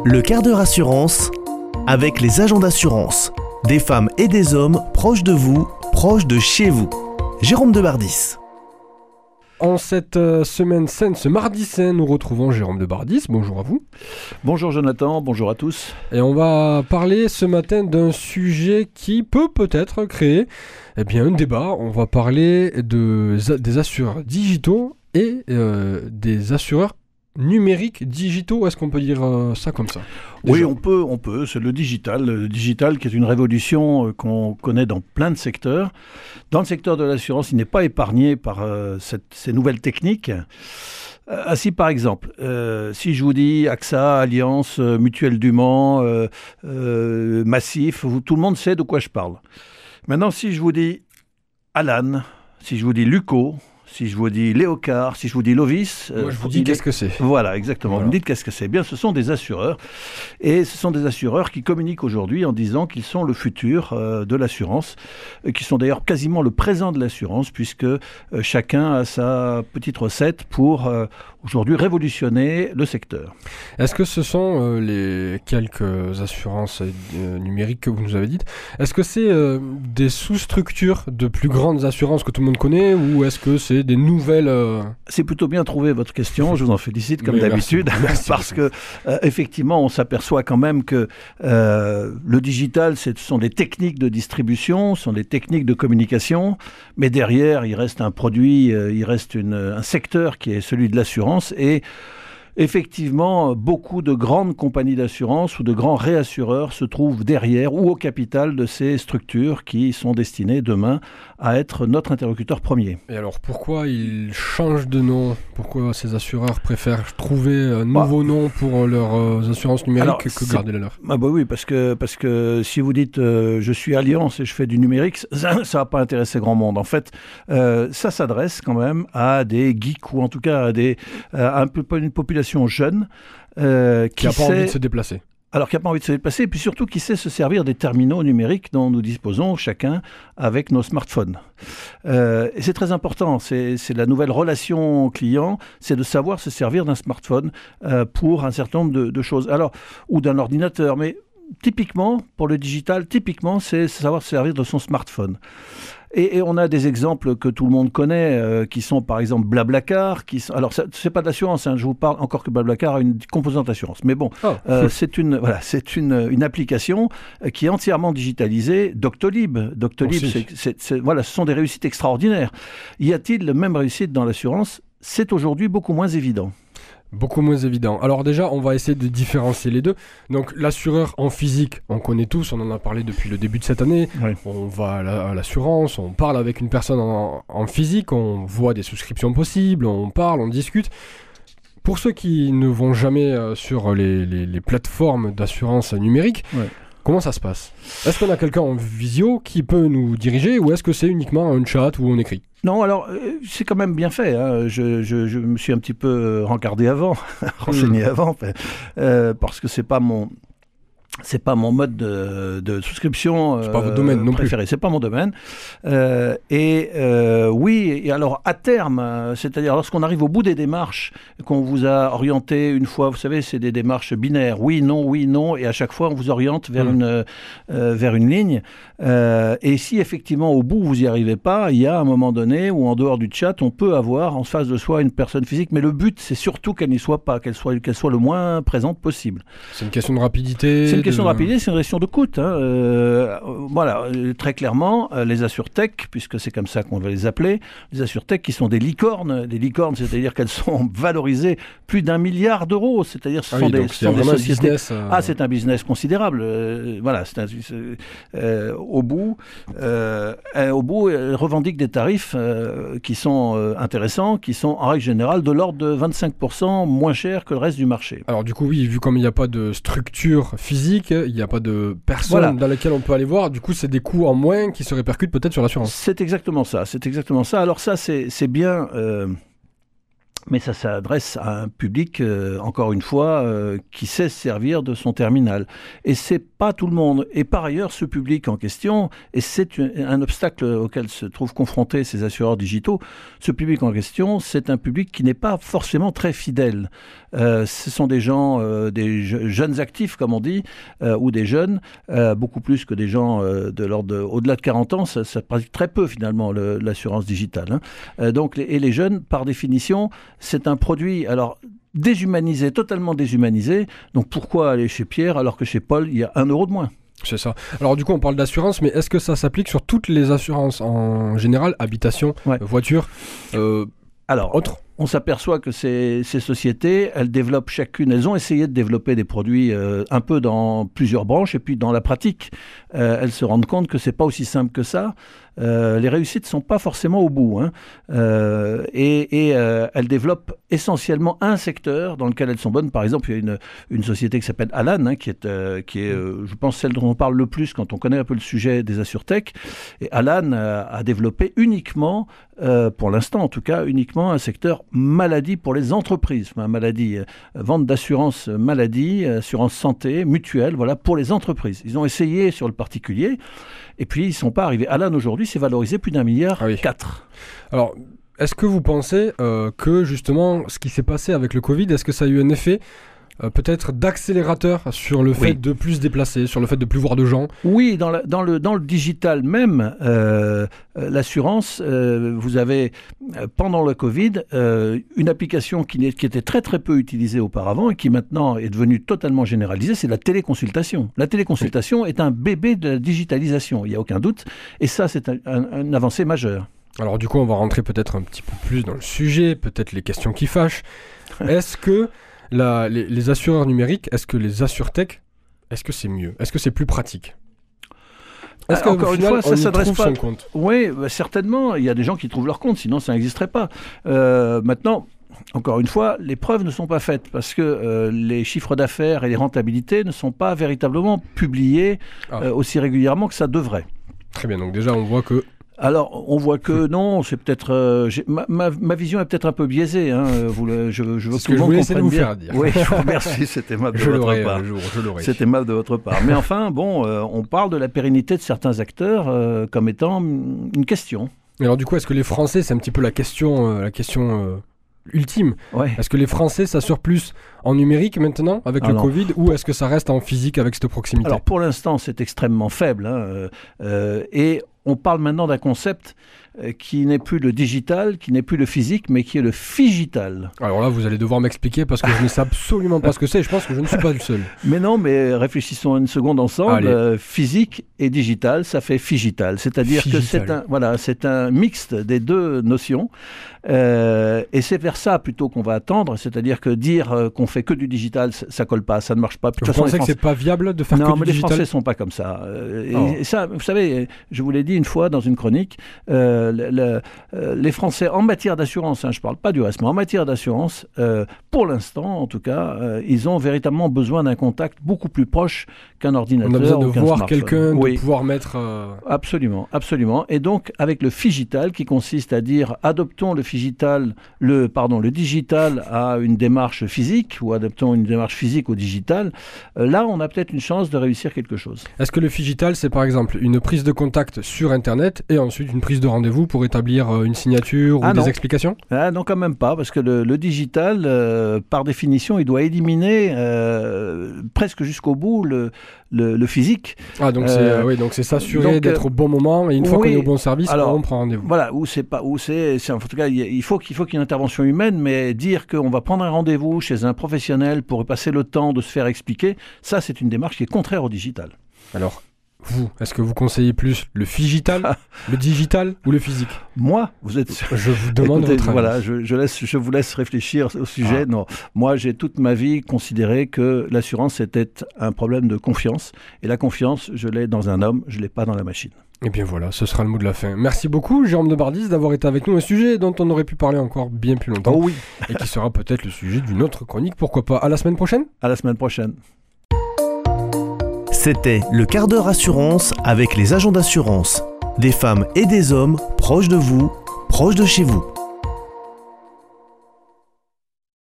Le quart d'heure assurance avec les agents d'assurance. Des femmes et des hommes proches de vous, proches de chez vous. Jérôme Debardis. En cette semaine saine, ce mardi sain, nous retrouvons Jérôme Debardis. Bonjour à vous. Bonjour Jonathan, bonjour à tous. Et on va parler ce matin d'un sujet qui peut peut-être créer un débat. On va parler des assureurs digitaux et des assureurs numériques digitaux. Est-ce qu'on peut dire ça comme ça ? Oui, on peut. C'est le digital. Le digital qui est une révolution qu'on connaît dans plein de secteurs. Dans le secteur de l'assurance, il n'est pas épargné par ces nouvelles techniques. Ainsi, par exemple, si je vous dis AXA, Allianz, Mutuelle du Mans, Massif, tout le monde sait de quoi je parle. Maintenant, si je vous dis Alan, si je vous dis Luco, si je vous dis Léocard, si je vous dis Lovis... Moi, je vous dis qu'est-ce que c'est. Voilà, exactement. Voilà. Vous me dites qu'est-ce que c'est. Bien, ce sont des assureurs. Et ce sont des assureurs qui communiquent aujourd'hui en disant qu'ils sont le futur de l'assurance, qui sont d'ailleurs quasiment le présent de l'assurance, puisque chacun a sa petite recette pour aujourd'hui révolutionner le secteur. Est-ce que ce sont les quelques assurances numériques que vous nous avez dites ? Est-ce que c'est des sous-structures de plus grandes assurances que tout le monde connaît, ou est-ce que c'est des nouvelles... C'est plutôt bien trouvé votre question, je vous en félicite comme d'habitude, parce que effectivement on s'aperçoit quand même que le digital ce sont des techniques de distribution, ce sont des techniques de communication, mais derrière il reste un produit, il reste un secteur qui est celui de l'assurance et effectivement, beaucoup de grandes compagnies d'assurance ou de grands réassureurs se trouvent derrière ou au capital de ces structures qui sont destinées demain à être notre interlocuteur premier. Et alors, pourquoi ils changent de nom ? Pourquoi ces assureurs préfèrent trouver un nouveau nom pour leurs assurances numériques que garder la leur ? Oui, parce que si vous dites je suis Allianz et je fais du numérique, ça va pas intéresser grand monde. En fait, ça s'adresse quand même à des geeks ou en tout cas à un peu une population jeune qui n'a pas envie de se déplacer. Alors, qui n'a pas envie de se déplacer, et puis surtout qui sait se servir des terminaux numériques dont nous disposons chacun avec nos smartphones. Et c'est très important, c'est la nouvelle relation client, c'est de savoir se servir d'un smartphone pour un certain nombre de choses. Alors, ou d'un ordinateur, mais typiquement, pour le digital, c'est savoir se servir de son smartphone. Et on a des exemples que tout le monde connaît, qui sont par exemple Blablacar. Alors, c'est pas de l'assurance, je vous parle encore que Blablacar a une composante d'assurance. Mais bon, c'est une application qui est entièrement digitalisée. Doctolib, ce sont des réussites extraordinaires. Y a-t-il la même réussite dans l'assurance ? C'est aujourd'hui beaucoup moins évident. Beaucoup moins évident. Alors déjà, on va essayer de différencier les deux. Donc l'assureur en physique, on connaît tous, on en a parlé depuis le début de cette année. Oui. On va à l'assurance, on parle avec une personne en physique, on voit des souscriptions possibles, on parle, on discute. Pour ceux qui ne vont jamais sur les plateformes d'assurance numérique, comment ça se passe ? Est-ce qu'on a quelqu'un en visio qui peut nous diriger ou est-ce que c'est uniquement un chat où on écrit ? Non, alors, c'est quand même bien fait. Je me suis un petit peu rencardé avant, renseigné avant, parce que c'est pas mon mode de souscription c'est pas votre domaine non préféré. Plus. C'est pas mon domaine. Oui, et alors à terme, c'est-à-dire lorsqu'on arrive au bout des démarches, qu'on vous a orienté une fois, vous savez, c'est des démarches binaires, oui, non, et à chaque fois on vous oriente vers une ligne. Et si effectivement au bout vous n'y arrivez pas, il y a un moment donné où en dehors du chat, on peut avoir en face de soi une personne physique, mais le but c'est surtout qu'elle n'y soit pas, qu'elle soit le moins présente possible. C'est une question de rapidité. C'est une question de rapidité, c'est une question de coût. Très clairement, les AssureTech, puisque c'est comme ça qu'on va les appeler, les AssureTech qui sont des licornes, c'est-à-dire qu'elles sont valorisées plus d'1 milliard d'euros, c'est-à-dire ce sont des sociétés. C'est un business considérable. Au bout, elles revendiquent des tarifs qui sont intéressants, qui sont en règle générale de l'ordre de 25% moins chers que le reste du marché. Alors du coup, oui, vu comme il n'y a pas de structure physique, il n'y a pas de personne dans laquelle on peut aller voir, du coup c'est des coûts en moins qui se répercutent peut-être sur l'assurance. C'est exactement ça. Alors ça c'est bien... mais ça s'adresse à un public, encore une fois, qui sait se servir de son terminal. Et c'est pas tout le monde. Et par ailleurs, ce public en question, et c'est un obstacle auquel se trouvent confrontés ces assureurs digitaux, ce public en question, c'est un public qui n'est pas forcément très fidèle. Ce sont des gens, jeunes actifs, comme on dit, ou des jeunes, beaucoup plus que des gens de l'ordre au-delà de 40 ans. Ça pratique très peu, finalement, l'assurance digitale. Donc, et les jeunes, par définition, c'est un produit... Alors, déshumanisé, totalement déshumanisé. Donc pourquoi aller chez Pierre alors que chez Paul, il y a 1 euro de moins ? C'est ça. Alors du coup, on parle d'assurance, mais est-ce que ça s'applique sur toutes les assurances en général, habitation, voiture, autre ? On s'aperçoit que ces sociétés, elles développent chacune, elles ont essayé de développer des produits un peu dans plusieurs branches, et puis dans la pratique, elles se rendent compte que c'est pas aussi simple que ça. Les réussites sont pas forcément au bout, et elles développent essentiellement un secteur dans lequel elles sont bonnes. Par exemple, il y a une société qui s'appelle Alan, qui est, je pense, celle dont on parle le plus quand on connaît un peu le sujet des AssurTech. Et Alan a développé uniquement, pour l'instant en tout cas, uniquement un secteur maladie pour les entreprises. Enfin, maladie, vente d'assurance maladie, assurance santé, mutuelle, voilà, pour les entreprises. Ils ont essayé sur le particulier, et puis ils ne sont pas arrivés. Alan, aujourd'hui, c'est valorisé plus d'1,4 milliard. Alors, est-ce que vous pensez que, justement, ce qui s'est passé avec le Covid, est-ce que ça a eu un effet peut-être d'accélérateur sur le fait de plus se déplacer, sur le fait de plus voir de gens? Oui, dans le digital même, l'assurance, vous avez, pendant le Covid, une application qui était très très peu utilisée auparavant et qui maintenant est devenue totalement généralisée, c'est la téléconsultation. La téléconsultation est un bébé de la digitalisation, il n'y a aucun doute, et ça c'est une avancée majeure. Alors du coup, on va rentrer peut-être un petit peu plus dans le sujet, peut-être les questions qui fâchent. Est-ce que les assureurs numériques, est-ce que les AssurTech, est-ce que c'est mieux? Est-ce que c'est plus pratique? Est-ce encore une fois, ça s'adresse pas. Son compte? Oui, certainement. Il y a des gens qui trouvent leur compte, sinon ça n'existerait pas. Maintenant, encore une fois, les preuves ne sont pas faites parce que les chiffres d'affaires et les rentabilités ne sont pas véritablement publiés aussi réguliément que ça devrait. Très bien. Donc déjà, on voit que... Alors, on voit que non, c'est peut-être... ma vision est peut-être un peu biaisée. Je veux que tout le monde comprenne bien. Oui, je vous remercie, c'était mal de votre part. C'était mal de votre part. Mais enfin, bon, on parle de la pérennité de certains acteurs comme étant une question. Et alors du coup, est-ce que les Français, c'est un petit peu la question ultime. Est-ce que les Français s'assurent plus en numérique maintenant avec le Covid ou est-ce que ça reste en physique avec cette proximité? Alors pour l'instant, c'est extrêmement faible. Et on parle maintenant d'un concept qui n'est plus le digital, qui n'est plus le physique, mais qui est le figital. Alors là, vous allez devoir m'expliquer parce que je ne sais absolument pas ce que c'est et je pense que je ne suis pas le seul. Mais non, mais réfléchissons une seconde ensemble. Physique et digital, ça fait figital. C'est-à-dire que c'est un mixte des deux notions. Et c'est vers ça plutôt qu'on va attendre. C'est-à-dire que dire qu'on fait que du digital, ça colle pas, ça ne marche pas. Vous pensez que c'est pas viable de faire que du digital? Non, mais les Français sont pas comme ça. Et ça, vous savez, je vous l'ai dit une fois dans une chronique, les Français, en matière d'assurance, je ne parle pas du reste, mais en matière d'assurance, pour l'instant, en tout cas, ils ont véritablement besoin d'un contact beaucoup plus proche qu'un ordinateur. On a besoin de voir smartphone. Quelqu'un, de pouvoir mettre... Absolument, absolument. Et donc, avec le figital, qui consiste à dire, adoptons le digital à une démarche physique, ou adoptons une démarche physique au digital, là, on a peut-être une chance de réussir quelque chose. Est-ce que le figital, c'est par exemple une prise de contact sur Internet et ensuite une prise de rendez-vous pour établir une signature ou des explications? Non, quand même pas, parce que le digital, par définition, il doit éliminer presque jusqu'au bout le physique. Donc c'est s'assurer d'être au bon moment et une fois qu'on est au bon service, on prend rendez-vous. Voilà, en tout cas, il faut qu'il y ait une intervention humaine, mais dire qu'on va prendre un rendez-vous chez un professionnel pour passer le temps de se faire expliquer, ça c'est une démarche qui est contraire au digital. Alors, est-ce que vous conseillez plus le figital, le digital ou le physique? Moi, je vous demande votre avis. Voilà, je vous laisse réfléchir au sujet. Non, moi, j'ai toute ma vie considéré que l'assurance était un problème de confiance. Et la confiance, je l'ai dans un homme, je l'ai pas dans la machine. Et bien voilà, ce sera le mot de la fin. Merci beaucoup, Jérôme Debardis, d'avoir été avec nous. Un sujet dont on aurait pu parler encore bien plus longtemps. Oh oui. Et qui sera peut-être le sujet d'une autre chronique. Pourquoi pas? À la semaine prochaine? À la semaine prochaine. C'était le quart d'heure assurance avec les agents d'assurance. Des femmes et des hommes proches de vous, proches de chez vous.